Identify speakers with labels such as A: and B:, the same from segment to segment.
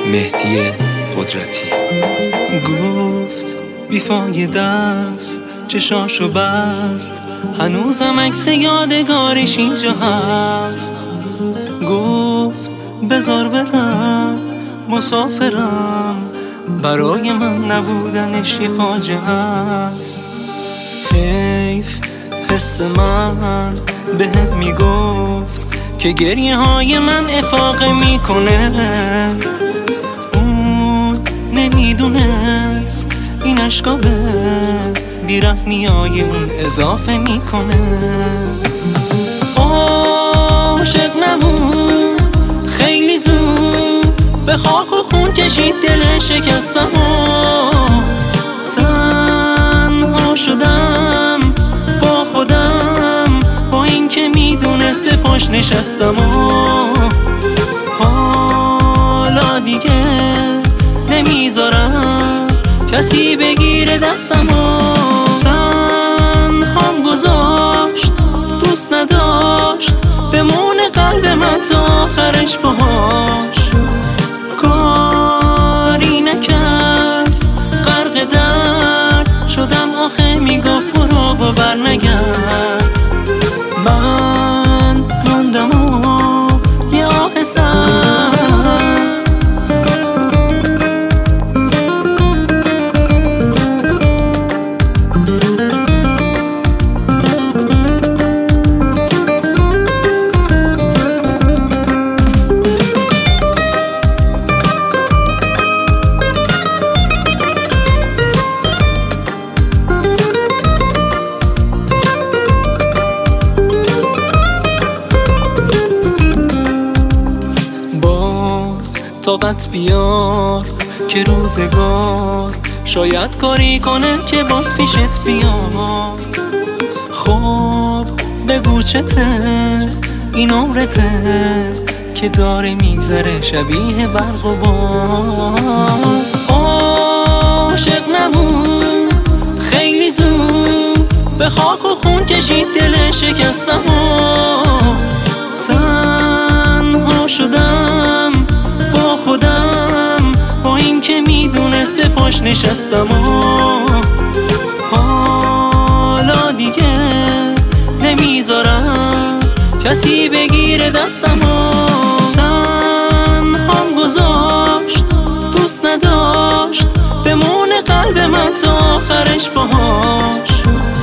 A: مهدی قدرتی.
B: گفت بیفایده است، چشاشو بست، هنوزم عکس یادگارش اینجا هست. گفت بذار برم، مسافرم، برای من نبودنش یه فاجعه است. حیف حس من بهم میگفت که گریه های من افاقه میکنه. اون نمیدونست این اشکا به بیرحمیای اون اضافه میکنه. عاشق نبود خیلی زود، به خاک و خون کشید دل شکستم و تنها شدم با خودم، با این که میدونست به پاش نشستم و حالا دیگه نمیذارم کسی بگیره دستم و تنهام گذاشت، دوست نداشت بمونه قلب من تا آخرش باهاش. کاری نکرد غرق درد شدم، آخه میگفت برو و برنگرد. من موندم و یه آه سر طاقت بیار که روزگار شاید کاری کنه که باز پیشت بیار. خب بگو چته این عمرته که داره میگذره شبیه برق و باد. عاشق نبود خیلی زود، به خاک و خون کشید دل شکستم و تنها شدم با خودم، با این که میدونست به پاش نشستم و حالا دیگه نمیذارم کسی بگیره دستم و تنهام گذاشت، دوست نداشت بمونه قلب من تا آخرش باهاش.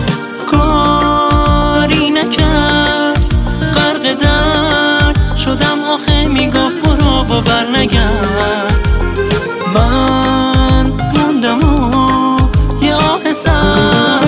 B: کاری نکرد غرق درد شدم، آخه میگفت برو و برنگرد. من موندم و یه آه سر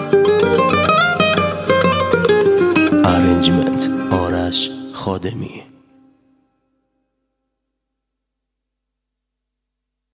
C: ارنجمنت آرش خادمی.